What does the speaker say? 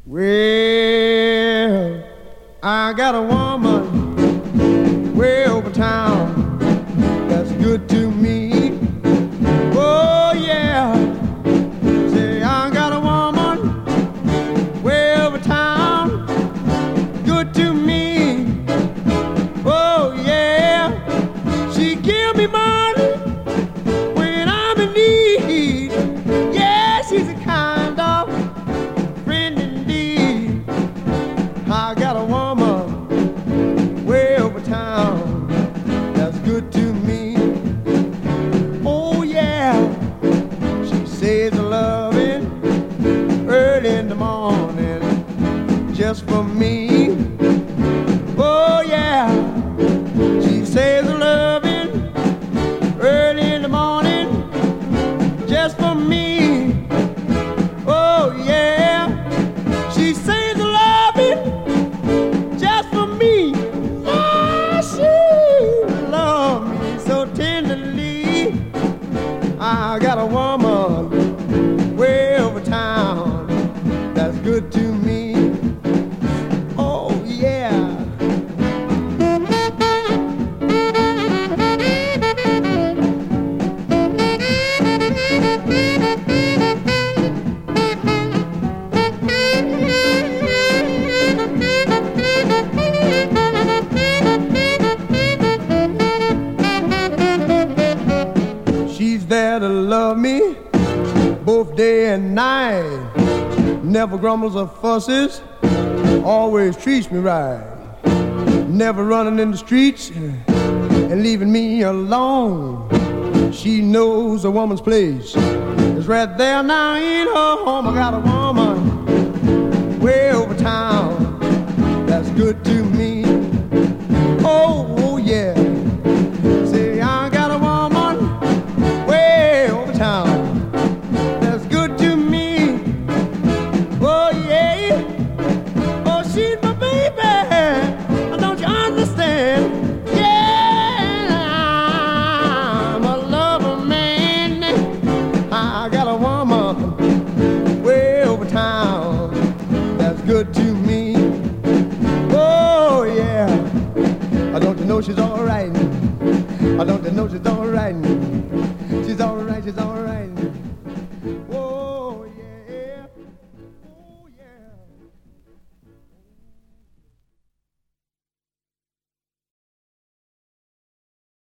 Well, I got a woman way over town that's good to me. Oh yeah, say I got a woman way over town, good to me. Oh yeah, she give me money when I'm in need. Yeah, she's a kind of friend indeed. I got a woman way over town that's good to me. Oh yeah, she says the loving early in the morning just for me. Oh yeah, she says the loving early in the morning just for me. Oh yeah, she says the loving just for me. Yeah, she loves me so tenderly. I got a woman way over town that's good to me. Oh yeah. She's there to love me both day and night. Never grumbles or fusses, always treats me right. Never running in the streets and leaving me alone. She knows a woman's place is right there now in her home. I got a woman way over town that's good to me. Oh yeah, say I got a woman way over town that's good to me. Oh yeah, oh she's my baby, don't you understand? Yeah, I'm a lover man. I got a woman way over town that's good to me. Oh yeah, don't you know she's all right? Don't you know she's all right? She's all right, she's all right.